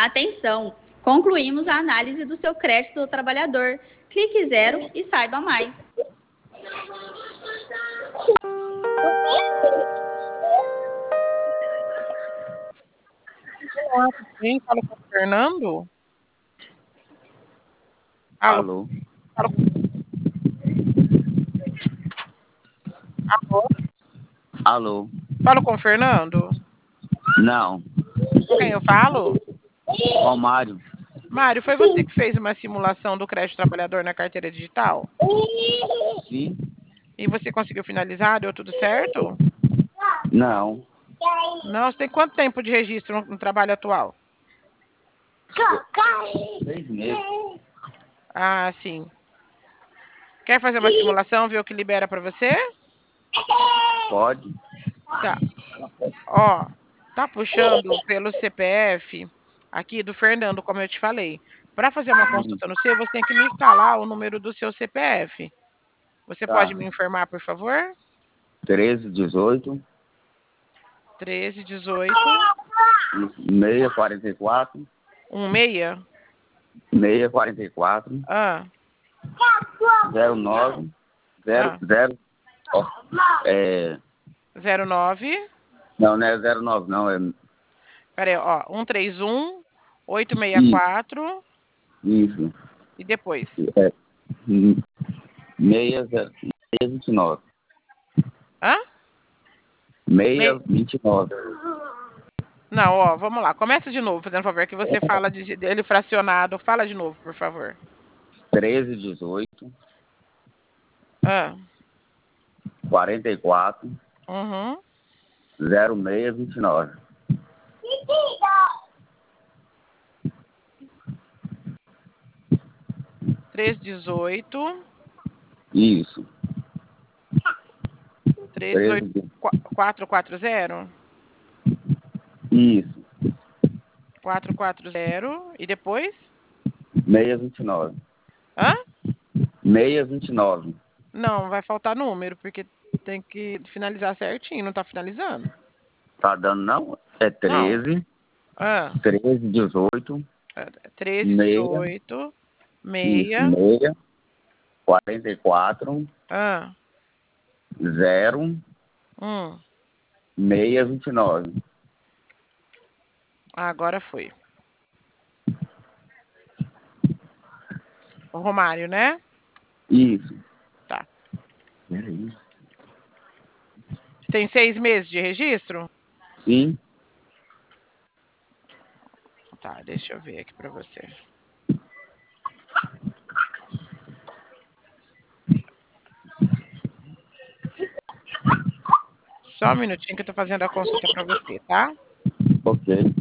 Atenção! Concluímos a análise do seu crédito do trabalhador. Clique 0 e saiba mais. Olá, tudo bem? Falo com o Fernando? Alô? Alô? Falo com... Alô? Alô? Falo com o Fernando? Não. Com quem eu falo? Romário? Mário, foi você que fez uma simulação do crédito trabalhador na carteira digital? Sim? E você conseguiu finalizar? Deu tudo certo? Não. Não, você tem quanto tempo de registro no trabalho atual? 6 meses. Ah, sim. Quer fazer uma simulação, ver o que libera para você? Pode? Tá. Ó, tá puxando pelo CPF aqui do Fernando, como eu te falei. Para fazer uma consulta no seu, você tem que me falar o número do seu CPF. Você pode Tá. me informar, por favor? 13, 18, 13, 18, 644, 16. 644, Ah, 09, 0, ah. 0, ó, 09. não, não é 09, não, é Peraí, ó. 131, isso, 864. isso, E depois? é 629, Hã? 629, Não, ó, vamos lá. Começa de novo, fazendo favor, que você fala dele fracionado. Fala de novo, por favor. 13, 18, Ah, 44, uhum. 0629. 318, Isso. 318, 13, 440, isso. 440, e depois? 629. Hã? 629. Não, vai faltar número, porque tem que finalizar certinho, não tá finalizando? Tá dando não? É Não. 13, Ah, 13, 18, 13, 6, 18, isso, 6, 6, 44, ah, 0, 629. agora foi. O Romário, né? Isso. Tá. Peraí. Tem 6 meses de registro? Sim. Tá, deixa eu ver aqui pra você. Só um minutinho que eu tô fazendo a consulta pra você, tá? Ok.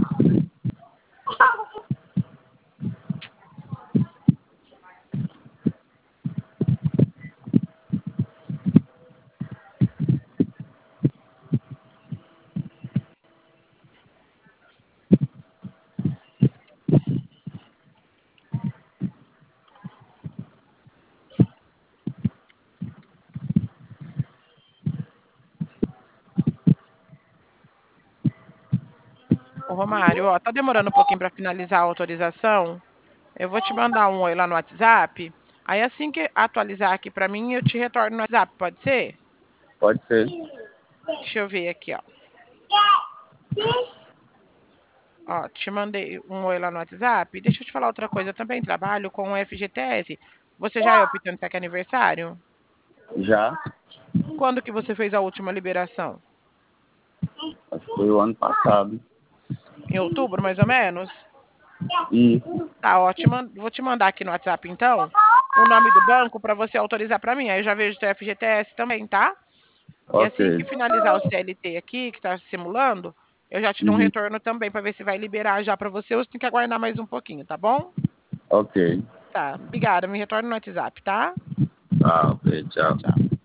Ô, Romário, ó, tá demorando um pouquinho pra finalizar a autorização. Eu vou te mandar um oi lá no WhatsApp. Aí assim que atualizar aqui pra mim, eu te retorno no WhatsApp, pode ser? Pode ser. Deixa eu ver aqui, ó. Ó, te mandei um oi lá no WhatsApp. Deixa eu te falar outra coisa. Eu também trabalho com o FGTS. Você já é optante para aniversário? Já. Quando que você fez a última liberação? Acho que foi o ano passado. Em outubro, mais ou menos? Isso. Tá ótimo. Vou te mandar aqui no WhatsApp, então, o nome do banco para você autorizar para mim. Aí eu já vejo o teu FGTS também, tá? E Ok. assim que finalizar o CLT aqui, que está simulando, eu já te dou um Uhum. retorno também para ver se vai liberar já para você ou se tem que aguardar mais um pouquinho, tá bom? Ok. Tá. Obrigada. Me retorna no WhatsApp, tá? Tá, ok. Tchau, Tchau. tchau.